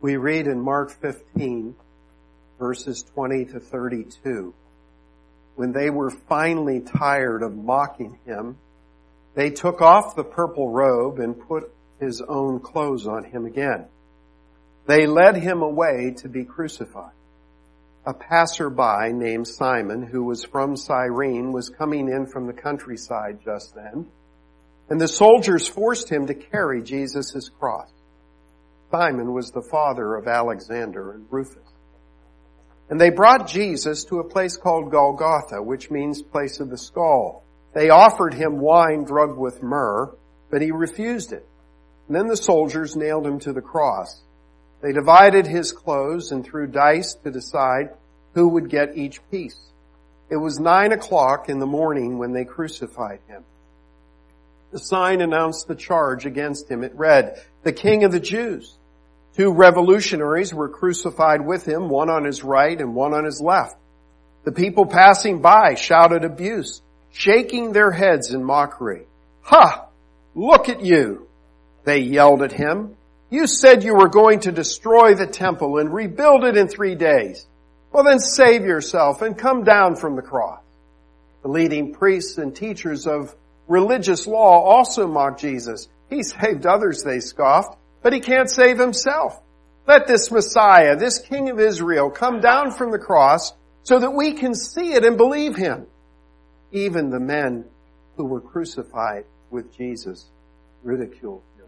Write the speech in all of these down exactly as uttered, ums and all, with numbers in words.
We read in Mark fifteen, verses twenty to thirty-two, when they were finally tired of mocking him, they took off the purple robe and put his own clothes on him again. They led him away to be crucified. A passerby named Simon, who was from Cyrene, was coming in from the countryside just then, and the soldiers forced him to carry Jesus' cross. Simon was the father of Alexander and Rufus. And they brought Jesus to a place called Golgotha, which means place of the skull. They offered him wine drugged with myrrh, but he refused it. And then the soldiers nailed him to the cross. They divided his clothes and threw dice to decide who would get each piece. It was nine o'clock in the morning when they crucified him. The sign announced the charge against him. It read, "The King of the Jews." Two revolutionaries were crucified with him, one on his right and one on his left. The people passing by shouted abuse, shaking their heads in mockery. "Ha! Look at you!" they yelled at him. "You said you were going to destroy the temple and rebuild it in three days. Well, then save yourself and come down from the cross." The leading priests and teachers of religious law also mocked Jesus. "He saved others," they scoffed, "but he can't save himself. Let this Messiah, this King of Israel, come down from the cross so that we can see it and believe him." Even the men who were crucified with Jesus ridiculed him.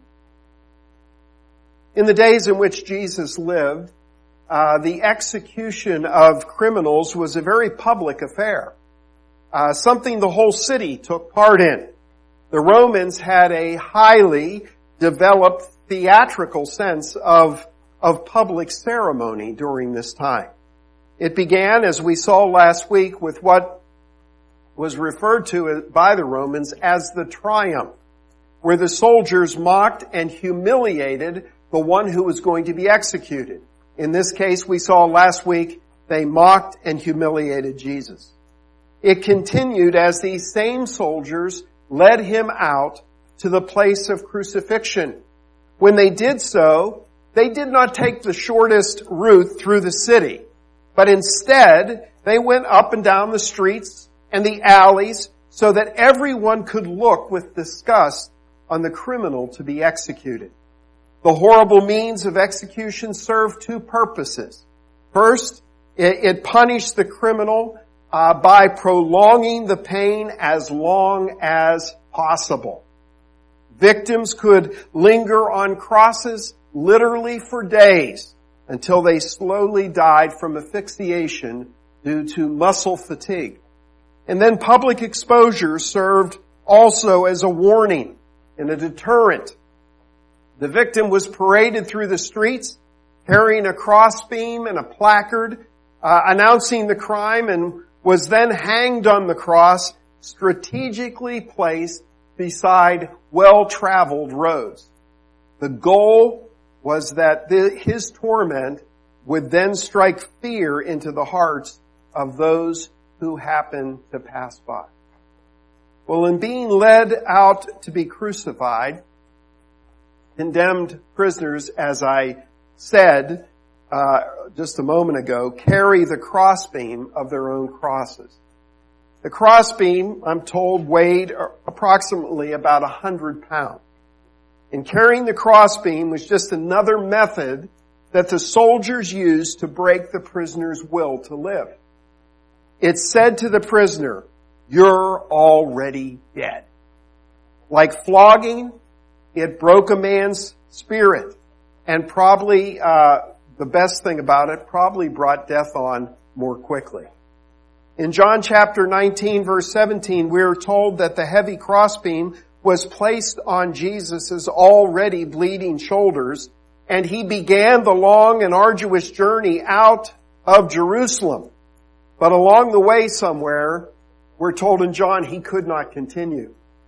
In the days in which Jesus lived, uh, the execution of criminals was a very public affair, uh, something the whole city took part in. The Romans had a highly developed theatrical sense of, of public ceremony during this time. It began, as we saw last week, with what was referred to by the Romans as the triumph, where the soldiers mocked and humiliated the one who was going to be executed. In this case, we saw last week, they mocked and humiliated Jesus. It continued as these same soldiers led him out to the place of crucifixion. When they did so, they did not take the shortest route through the city, but instead they went up and down the streets and the alleys so that everyone could look with disgust on the criminal to be executed. The horrible means of execution served two purposes. First, it punished the criminal uh, by prolonging the pain as long as possible. Victims could linger on crosses literally for days until they slowly died from asphyxiation due to muscle fatigue. And then public exposure served also as a warning and a deterrent. The victim was paraded through the streets carrying a crossbeam and a placard uh, announcing the crime, and was then hanged on the cross, strategically placed beside well-traveled roads. The goal was that the, his torment would then strike fear into the hearts of those who happened to pass by. Well, in being led out to be crucified, condemned prisoners, as I said uh, just a moment ago, carry the crossbeam of their own crosses. The crossbeam, I'm told, weighed approximately about a hundred pounds. And carrying the crossbeam was just another method that the soldiers used to break the prisoner's will to live. It said to the prisoner, "You're already dead." Like flogging, it broke a man's spirit, and probably, uh, the best thing about it, probably brought death on more quickly. In John chapter nineteen, verse seventeen, we are told that the heavy crossbeam was placed on Jesus' already bleeding shoulders, and he began the long and arduous journey out of Jerusalem. But along the way somewhere, we're told in John, he could not continue.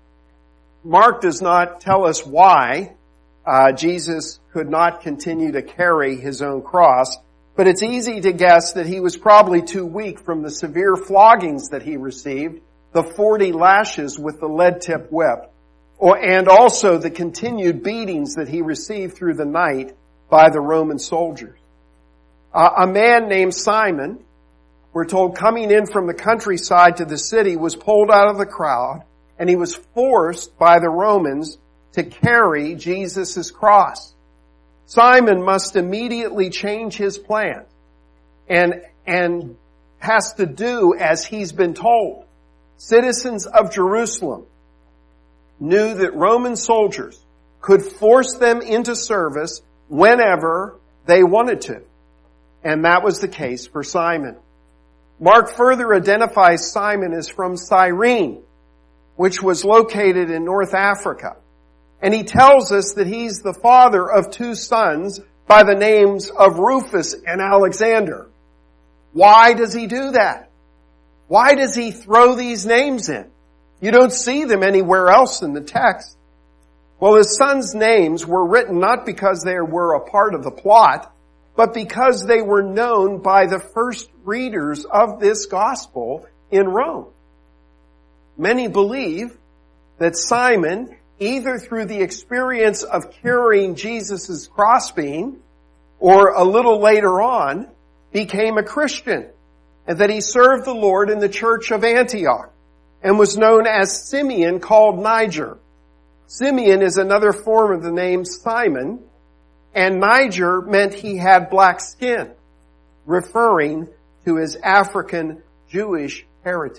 Mark does not tell us why uh, Jesus could not continue to carry his own cross, but it's easy to guess that he was probably too weak from the severe floggings that he received, the forty lashes with the lead-tipped whip, or, and also the continued beatings that he received through the night by the Roman soldiers. Uh, a man named Simon, we're told, coming in from the countryside to the city, was pulled out of the crowd, and he was forced by the Romans to carry Jesus' cross. Simon must immediately change his plan and, and has to do as he's been told. Citizens of Jerusalem knew that Roman soldiers could force them into service whenever they wanted to. And that was the case for Simon. Mark further identifies Simon as from Cyrene, which was located in North Africa. And he tells us that he's the father of two sons by the names of Rufus and Alexander. Why does he do that? Why does he throw these names in? You don't see them anywhere else in the text. Well, his sons' names were written not because they were a part of the plot, but because they were known by the first readers of this gospel in Rome. Many believe that Simon, either through the experience of carrying Jesus' crossbeam, or a little later on, became a Christian, and that he served the Lord in the church of Antioch, and was known as Simeon, called Niger. Simeon is another form of the name Simon, and Niger meant he had black skin, referring to his African Jewish heritage.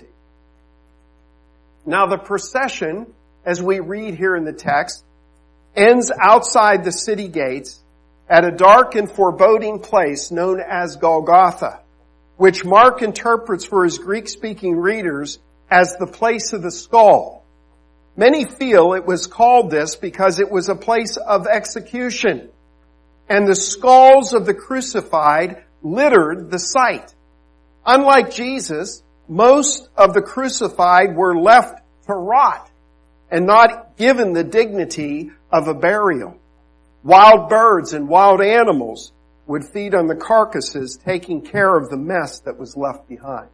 Now the procession, as we read here in the text, ends outside the city gates at a dark and foreboding place known as Golgotha, which Mark interprets for his Greek-speaking readers as the place of the skull. Many feel it was called this because it was a place of execution, and the skulls of the crucified littered the site. Unlike Jesus, most of the crucified were left to rot and not given the dignity of a burial. Wild birds and wild animals would feed on the carcasses, taking care of the mess that was left behind.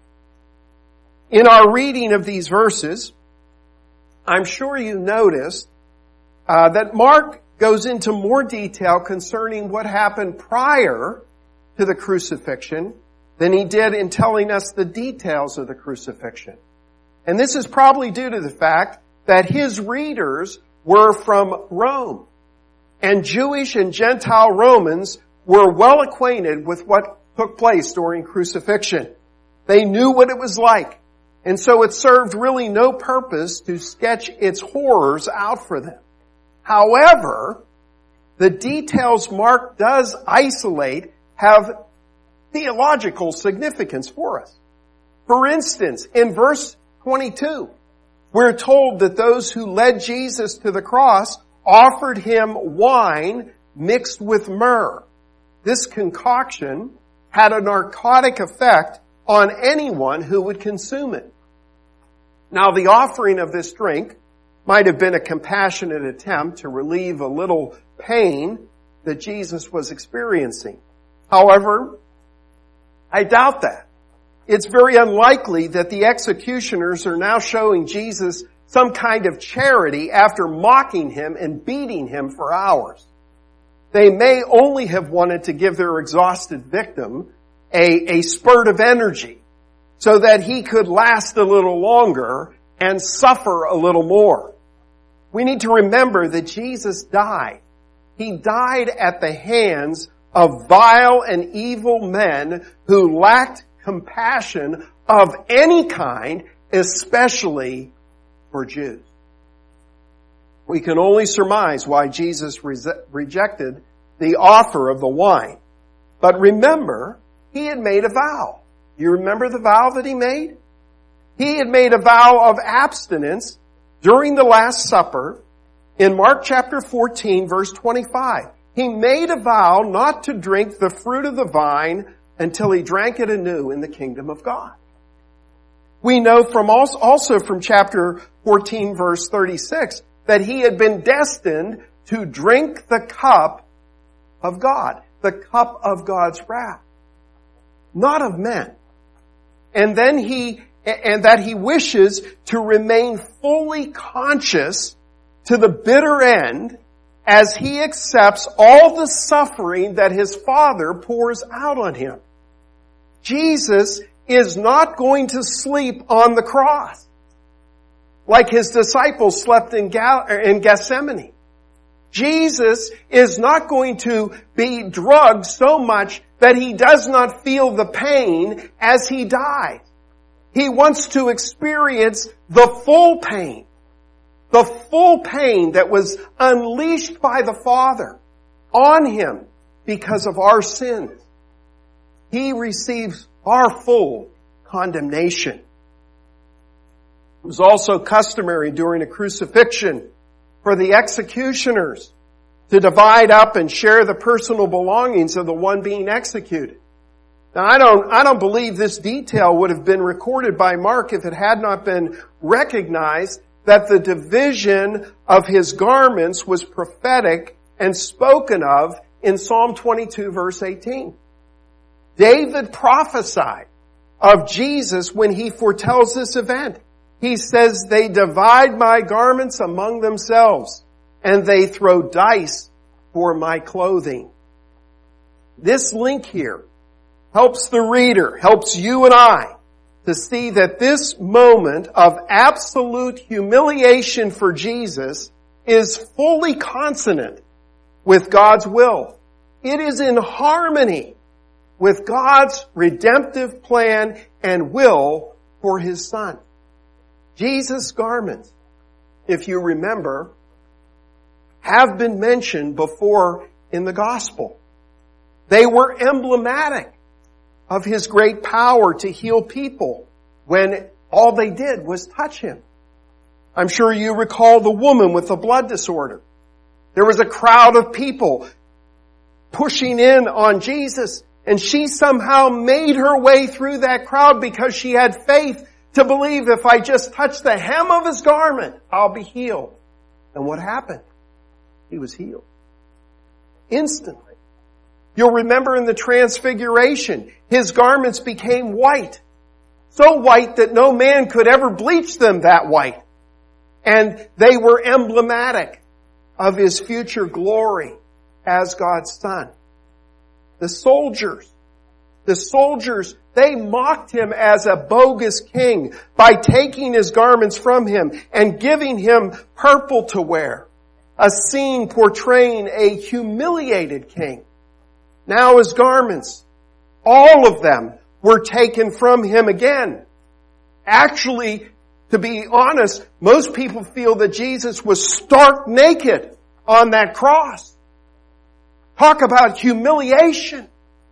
In our reading of these verses, I'm sure you noticed uh, that Mark goes into more detail concerning what happened prior to the crucifixion than he did in telling us the details of the crucifixion. And this is probably due to the fact that his readers were from Rome, and Jewish and Gentile Romans were well acquainted with what took place during crucifixion. They knew what it was like, and so it served really no purpose to sketch its horrors out for them. However, the details Mark does isolate have theological significance for us. For instance, in verse twenty-two, we're told that those who led Jesus to the cross offered him wine mixed with myrrh. This concoction had a narcotic effect on anyone who would consume it. Now, the offering of this drink might have been a compassionate attempt to relieve a little pain that Jesus was experiencing. However, I doubt that. It's very unlikely that the executioners are now showing Jesus some kind of charity after mocking him and beating him for hours. They may only have wanted to give their exhausted victim a, a spurt of energy so that he could last a little longer and suffer a little more. We need to remember that Jesus died. He died at the hands of vile and evil men who lacked compassion of any kind, especially for Jews. We can only surmise why Jesus re- rejected the offer of the wine. But remember, he had made a vow. You remember the vow that he made? He had made a vow of abstinence during the Last Supper in Mark chapter fourteen, verse twenty-five. He made a vow not to drink the fruit of the vine until he drank it anew in the kingdom of God. We know from also, also from chapter fourteen, verse thirty-six, that he had been destined to drink the cup of God, the cup of God's wrath, not of men. And then he, and that he wishes to remain fully conscious to the bitter end as he accepts all the suffering that his Father pours out on him. Jesus is not going to sleep on the cross like his disciples slept in Gethsemane. Jesus is not going to be drugged so much that he does not feel the pain as he dies. He wants to experience the full pain. The full pain that was unleashed by the Father on him because of our sins. He receives our full condemnation. It was also customary during a crucifixion for the executioners to divide up and share the personal belongings of the one being executed. Now, I don't, I don't believe this detail would have been recorded by Mark if it had not been recognized that the division of his garments was prophetic and spoken of in Psalm twenty-two verse eighteen. David prophesied of Jesus when he foretells this event. He says, they divide my garments among themselves, and they throw dice for my clothing. This link here helps the reader, helps you and I, to see that this moment of absolute humiliation for Jesus is fully consonant with God's will. It is in harmony with God's redemptive plan and will for his Son. Jesus' garments, if you remember, have been mentioned before in the gospel. They were emblematic of his great power to heal people when all they did was touch him. I'm sure you recall the woman with the blood disorder. There was a crowd of people pushing in on Jesus, and she somehow made her way through that crowd because she had faith to believe if I just touch the hem of his garment, I'll be healed. And what happened? He was healed. Instantly. You'll remember in the Transfiguration, his garments became white. So white that no man could ever bleach them that white. And they were emblematic of his future glory as God's Son. The soldiers, the soldiers, they mocked him as a bogus king by taking his garments from him and giving him purple to wear. A scene portraying a humiliated king. Now his garments, all of them, were taken from him again. Actually, to be honest, most people feel that Jesus was stark naked on that cross. Talk about humiliation.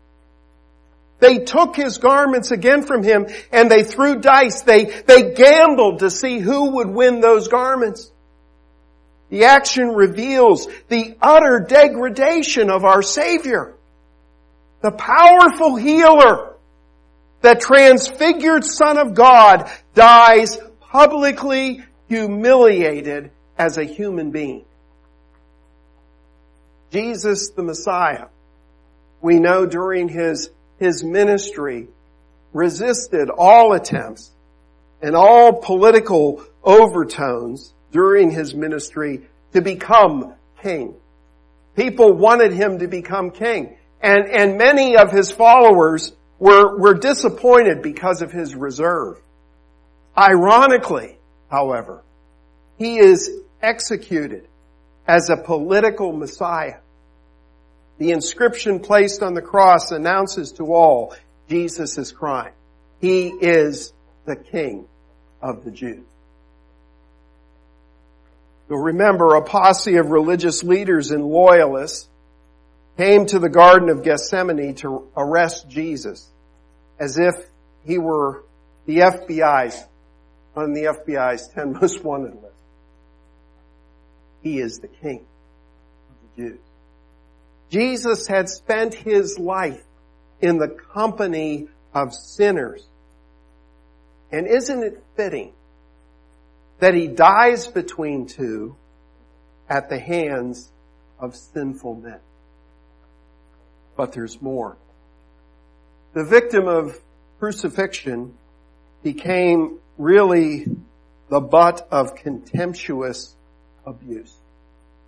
They took his garments again from him and they threw dice. They, they gambled to see who would win those garments. The action reveals the utter degradation of our Savior. The powerful healer, the transfigured Son of God, dies publicly humiliated as a human being. Jesus the Messiah, we know during his, his ministry, resisted all attempts and all political overtones during his ministry to become king. People wanted him to become king. And, and many of his followers were, were disappointed because of his reserve. Ironically, however, he is executed as a political Messiah. The inscription placed on the cross announces to all Jesus' crime. He is the King of the Jews. You'll remember a posse of religious leaders and loyalists came to the Garden of Gethsemane to arrest Jesus as if he were the F B I's, on the F B I's ten most wanted list. He is the King of the Jews. Jesus had spent his life in the company of sinners. And isn't it fitting that he dies between two at the hands of sinful men? But there's more. The victim of crucifixion became really the butt of contemptuous abuse.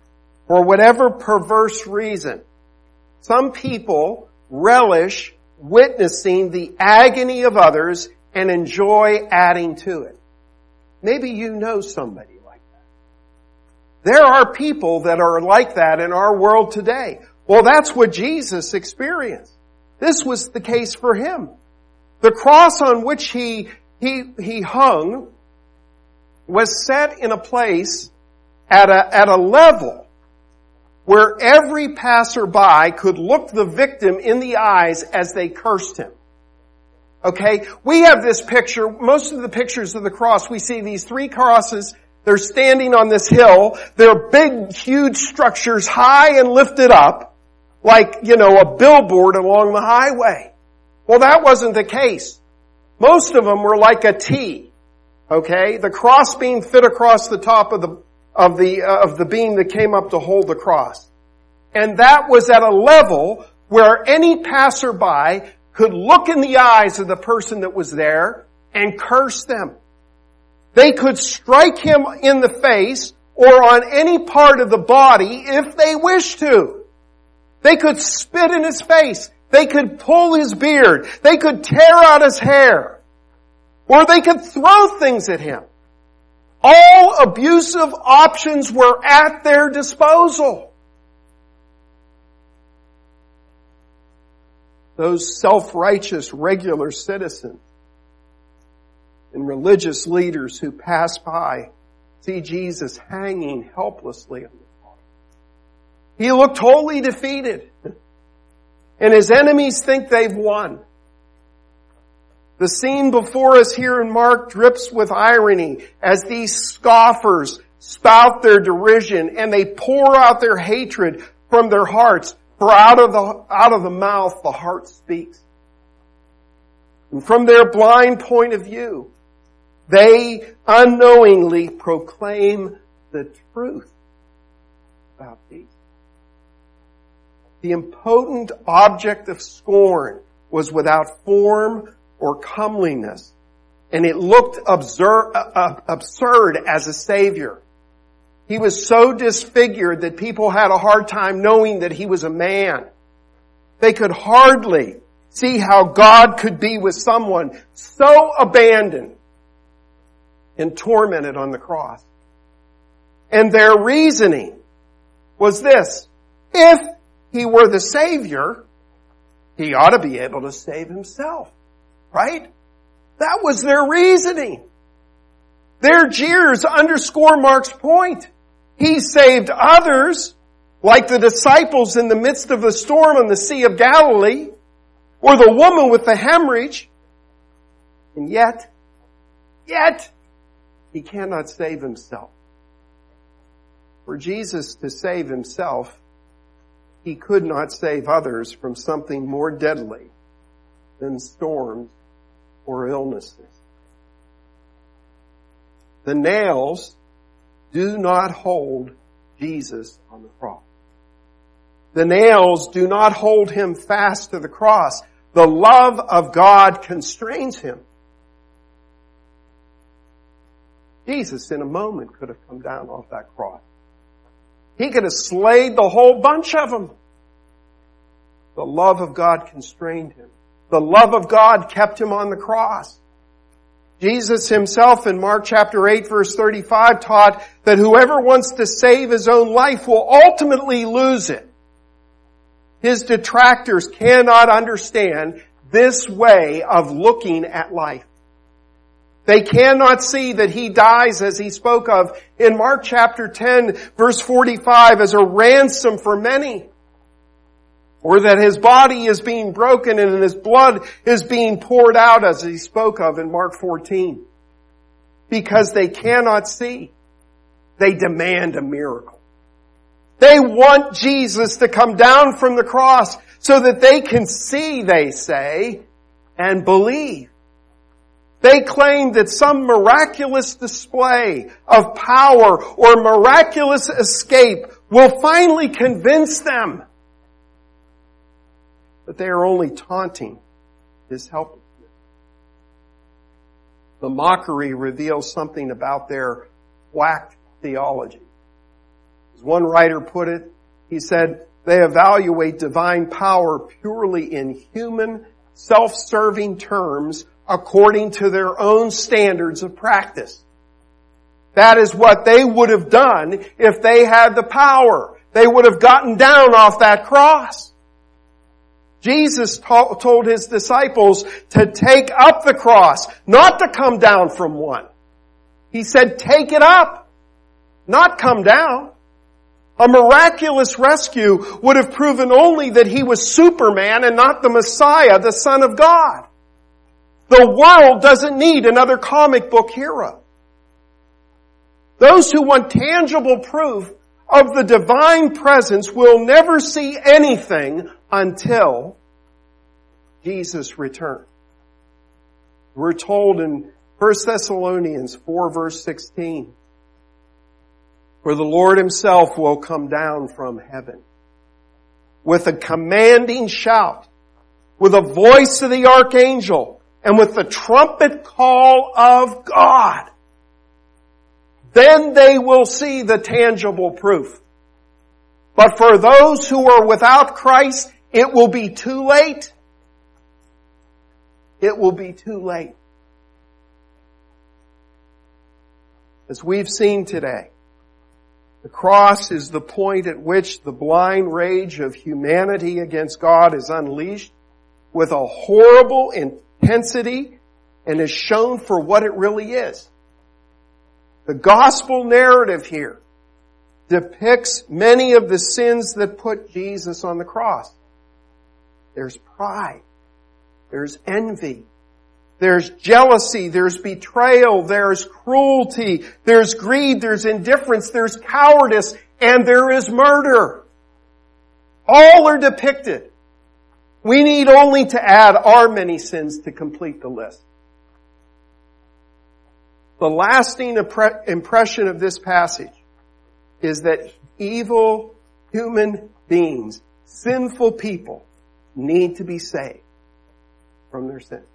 for whatever perverse reason, some people relish witnessing the agony of others and enjoy adding to it. Maybe you know somebody like that. There are people that are like that in our world today. Well, that's what Jesus experienced. This was the case for him. The cross on which he, he, he hung was set in a place at a, at a level where every passerby could look the victim in the eyes as they cursed him. Okay? We have this picture, most of the pictures of the cross, we see these three crosses, they're standing on this hill, they're big, huge structures, high and lifted up, like, you know, a billboard along the highway. Well, that wasn't the case. Most of them were like a T. Okay? The cross beam fit across the top of the, of the, uh, of the beam that came up to hold the cross. And that was at a level where any passerby could look in the eyes of the person that was there and curse them. They could strike him in the face or on any part of the body if they wished to. They could spit in his face. They could pull his beard. They could tear out his hair. Or they could throw things at him. All abusive options were at their disposal. Those self-righteous regular citizens and religious leaders who pass by see Jesus hanging helplessly on the cross. He looked wholly defeated. And his enemies think they've won. The scene before us here in Mark drips with irony as these scoffers spout their derision and they pour out their hatred from their hearts. For out of the, out of the mouth the heart speaks. And from their blind point of view, they unknowingly proclaim the truth about Jesus. The impotent object of scorn was without form or comeliness, and it looked absurd, uh, absurd as a savior. He was so disfigured that people had a hard time knowing that he was a man. They could hardly see how God could be with someone so abandoned and tormented on the cross. And their reasoning was this: if he were the Savior, he ought to be able to save himself. Right? That was their reasoning. Their jeers underscore Mark's point. He saved others, like the disciples in the midst of the storm on the Sea of Galilee, or the woman with the hemorrhage. And yet, yet, he cannot save himself. For Jesus to save himself, he could not save others from something more deadly than storms or illnesses. The nails do not hold Jesus on the cross. The nails do not hold him fast to the cross. The love of God constrains him. Jesus in a moment could have come down off that cross. He could have slayed the whole bunch of them. The love of God constrained him. The love of God kept him on the cross. Jesus himself in Mark chapter eight verse thirty-five taught that whoever wants to save his own life will ultimately lose it. His detractors cannot understand this way of looking at life. They cannot see that he dies, as he spoke of in Mark chapter ten verse forty-five, as a ransom for many. Or that his body is being broken and his blood is being poured out, as he spoke of in Mark fourteen. Because they cannot see. They demand a miracle. They want Jesus to come down from the cross so that they can see, they say, and believe. They claim that some miraculous display of power or miraculous escape will finally convince them. But they are only taunting his helplessness. The mockery reveals something about their whacked theology. As one writer put it, he said, they evaluate divine power purely in human, self-serving terms according to their own standards of practice. That is what they would have done if they had the power. They would have gotten down off that cross. Jesus to- told his disciples to take up the cross, not to come down from one. He said, take it up, not come down. A miraculous rescue would have proven only that he was Superman and not the Messiah, the Son of God. The world doesn't need another comic book hero. Those who want tangible proof of the divine presence will never see anything until Jesus returns. We're told in First Thessalonians four verse sixteen, for the Lord himself will come down from heaven with a commanding shout, with a voice of the archangel, and with the trumpet call of God. Then they will see the tangible proof. But for those who are without Christ, it will be too late. It will be too late. As we've seen today, the cross is the point at which the blind rage of humanity against God is unleashed with a horrible intensity and is shown for what it really is. The gospel narrative here depicts many of the sins that put Jesus on the cross. There's pride. There's envy. There's jealousy. There's betrayal. There's cruelty. There's greed. There's indifference. There's cowardice. And there is murder. All are depicted. We need only to add our many sins to complete the list. The lasting impression of this passage is that evil human beings, sinful people, need to be saved from their sin.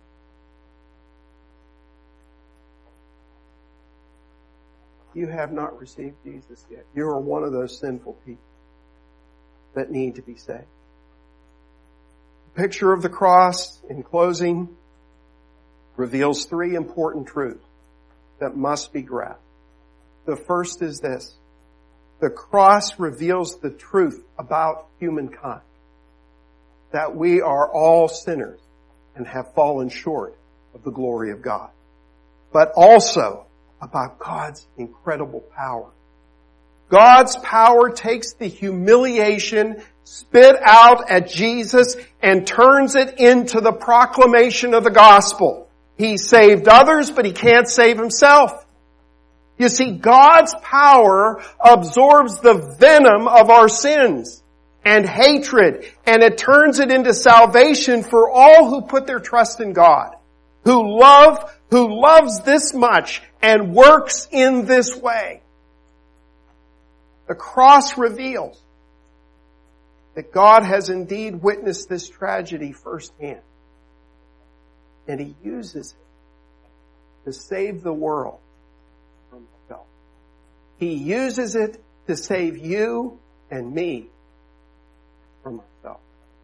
You have not received Jesus yet. You are one of those sinful people that need to be saved. The picture of the cross, in closing, reveals three important truths that must be grasped. The first is this. The cross reveals the truth about humankind. That we are all sinners and have fallen short of the glory of God. But also about God's incredible power. God's power takes the humiliation spit out at Jesus and turns it into the proclamation of the gospel. He saved others, but he can't save himself. You see, God's power absorbs the venom of our sins and hatred, and it turns it into salvation for all who put their trust in God, who love, who loves this much and works in this way. The cross reveals that God has indeed witnessed this tragedy firsthand. And he uses it to save the world from himself. He uses it to save you and me from ourselves.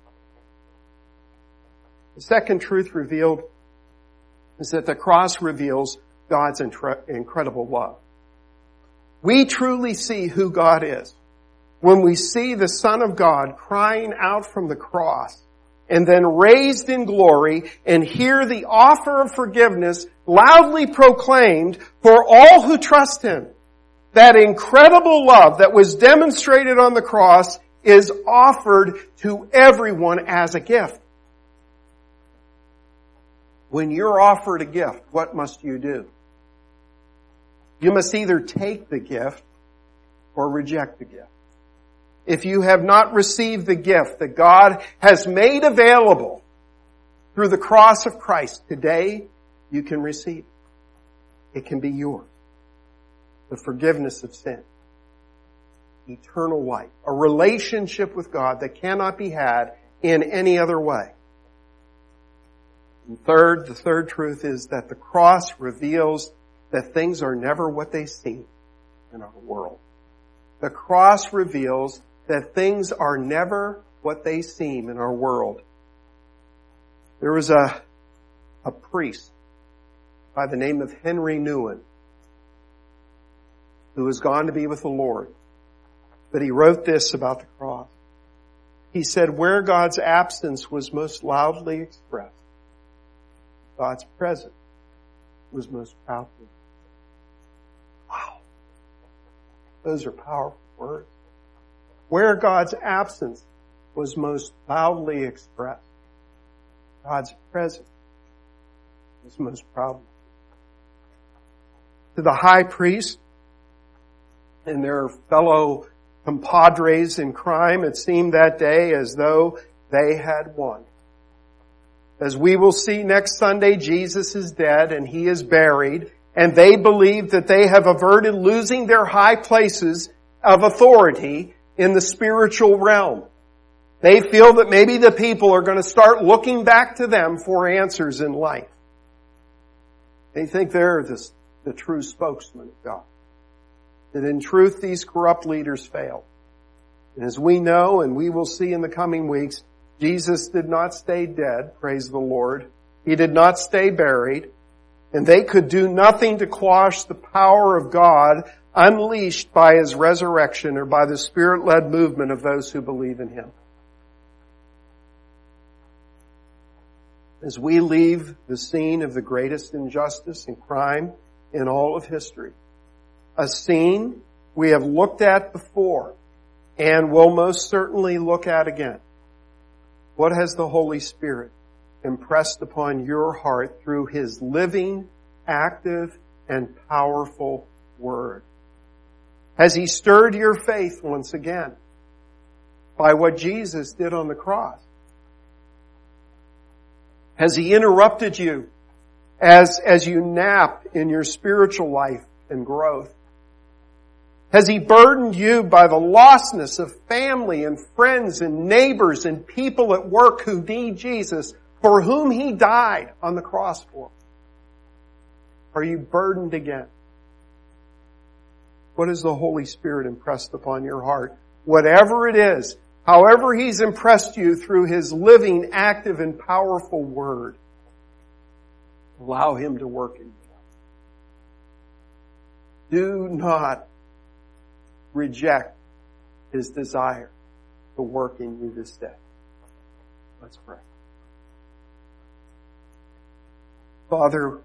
The second truth revealed is that the cross reveals God's incredible love. We truly see who God is when we see the Son of God crying out from the cross and then raised in glory, and hear the offer of forgiveness loudly proclaimed for all who trust him. That incredible love that was demonstrated on the cross is offered to everyone as a gift. When you're offered a gift, what must you do? You must either take the gift or reject the gift. If you have not received the gift that God has made available through the cross of Christ, today you can receive it. It can be yours. The forgiveness of sin. Eternal life. A relationship with God that cannot be had in any other way. And third, the third truth is that the cross reveals that things are never what they seem in our world. The The cross reveals that things are never what they seem in our world. There was a, a priest by the name of Henry Nouwen who has gone to be with the Lord. But he wrote this about the cross. He said, where God's absence was most loudly expressed, God's presence was most proudly. Wow. Those are powerful words. Where God's absence was most loudly expressed, God's presence was most proudly. To the high priest and their fellow compadres in crime, it seemed that day as though they had won. As we will see next Sunday, Jesus is dead and he is buried, and they believe that they have averted losing their high places of authority in the spiritual realm. They feel that maybe the people are going to start looking back to them for answers in life. They think they're the, the true spokesman of God. That in truth, these corrupt leaders failed. And as we know, and we will see in the coming weeks, Jesus did not stay dead, praise the Lord. He did not stay buried. And they could do nothing to quash the power of God unleashed by His resurrection or by the Spirit-led movement of those who believe in Him. As we leave the scene of the greatest injustice and crime in all of history, a scene we have looked at before and will most certainly look at again. What has the Holy Spirit impressed upon your heart through His living, active, and powerful Word? Has He stirred your faith once again by what Jesus did on the cross? Has He interrupted you as, as you nap in your spiritual life and growth? Has He burdened you by the lostness of family and friends and neighbors and people at work who need Jesus, for whom He died on the cross for? Are you burdened again? What has the Holy Spirit impressed upon your heart? Whatever it is, however He's impressed you through His living, active, and powerful Word, allow Him to work in you. Do not reject His desire to work in you this day. Let's pray. Father,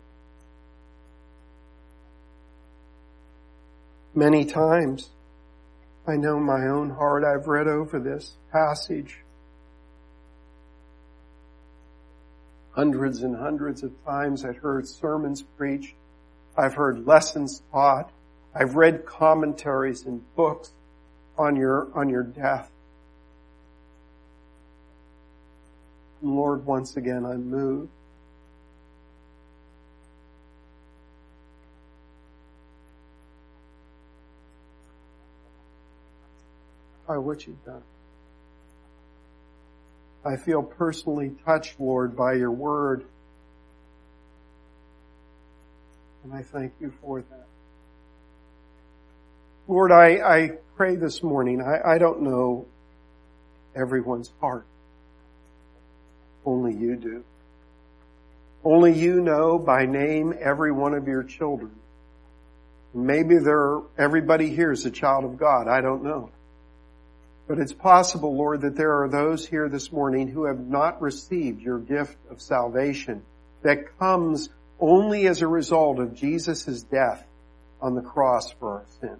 many times, I know in my own heart, I've read over this passage hundreds and hundreds of times. I've heard sermons preached. I've heard lessons taught. I've read commentaries and books on your, on your death. And Lord, once again, I'm moved. By what you've done. I feel personally touched, Lord, by your Word. And I thank you for that. Lord, I, I pray this morning, I, I don't know everyone's heart. Only you do. Only you know by name every one of your children. Maybe they're, everybody here is a child of God. I don't know. But it's possible, Lord, that there are those here this morning who have not received your gift of salvation that comes only as a result of Jesus' death on the cross for our sin.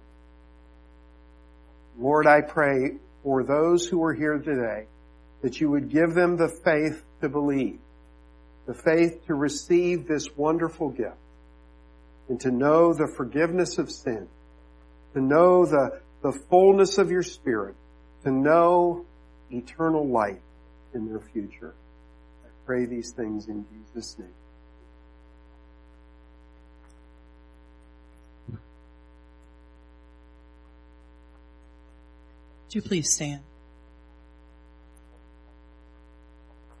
Lord, I pray for those who are here today that you would give them the faith to believe, the faith to receive this wonderful gift, and to know the forgiveness of sin, to know the, the fullness of your Spirit, to know eternal life in their future. I pray these things in Jesus' name. Would you please stand?